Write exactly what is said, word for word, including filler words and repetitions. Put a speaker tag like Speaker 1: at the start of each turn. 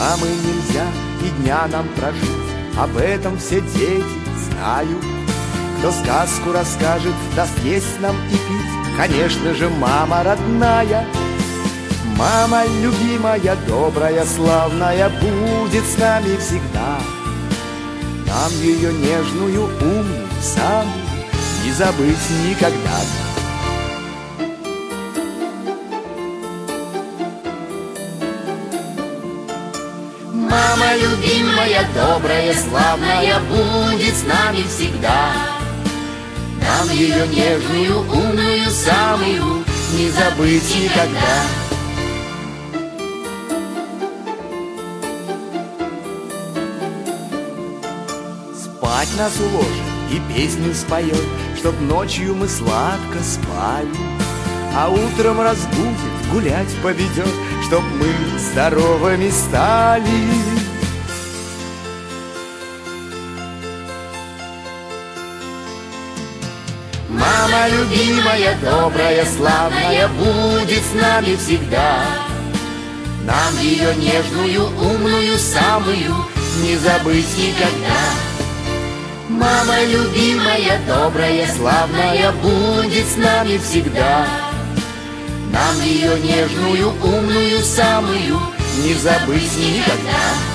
Speaker 1: мамы нельзя и дня нам прожить, об этом все дети знают. Кто сказку расскажет, даст есть нам и пить, конечно же, мама родная. Мама любимая, добрая, славная, будет с нами всегда. Нам ее нежную, умную, самую не забыть никогда.
Speaker 2: Мама любимая, добрая, славная, будет с нами всегда. Нам ее нежную, умную, самую не забыть никогда.
Speaker 1: Спать нас уложит и песню споет, чтоб ночью мы сладко спали, а утром разбудит, гулять поведет, чтоб мы здоровыми стали.
Speaker 2: Мама любимая, добрая, славная, будет с нами всегда. Нам ее нежную, умную, самую не забыть никогда. Мама любимая, добрая, славная, будет с нами всегда. Нам ее нежную, умную, самую не забыть никогда.